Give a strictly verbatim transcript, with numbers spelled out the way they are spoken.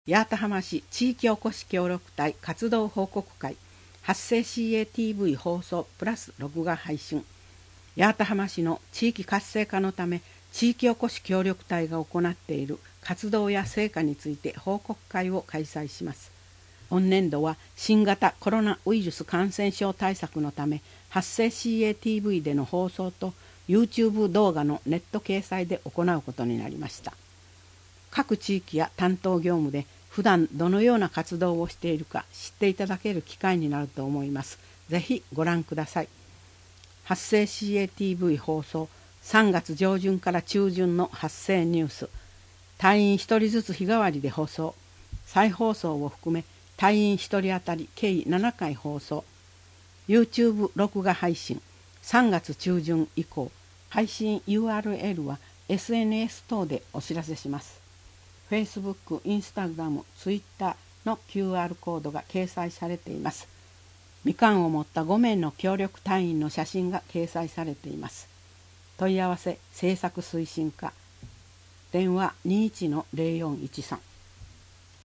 八幡浜市地域おこし協力隊活動報告会発生 シーエーティーブイ 放送プラス録画配信。八幡浜市の地域活性化のため地域おこし協力隊が行っている活動や成果について報告会を開催します。本年度は新型コロナウイルス感染症対策のため発生 シーエーティーブイ での放送と YouTube 動画のネット掲載で行うことになりました。各地域や担当業務で普段どのような活動をしているか知っていただける機会になると思います。ぜひご覧ください。発生 シーエーティーブイ 放送さんがつ上旬から中旬の発生ニュース、隊員ひとりずつ日替わりで放送、再放送を含め隊員ひとり当たり計ななかい放送、 YouTube 録画配信さんがつ中旬以降、配信 ユーアールエル は エスエヌエス 等でお知らせします。Facebook、Instagram、Twitter の キューアール コードが掲載されています。みかんを持ったごめいの協力隊員の写真が掲載されています。問い合わせ制作推進課、電話 にじゅういちのゼロよんいちさん。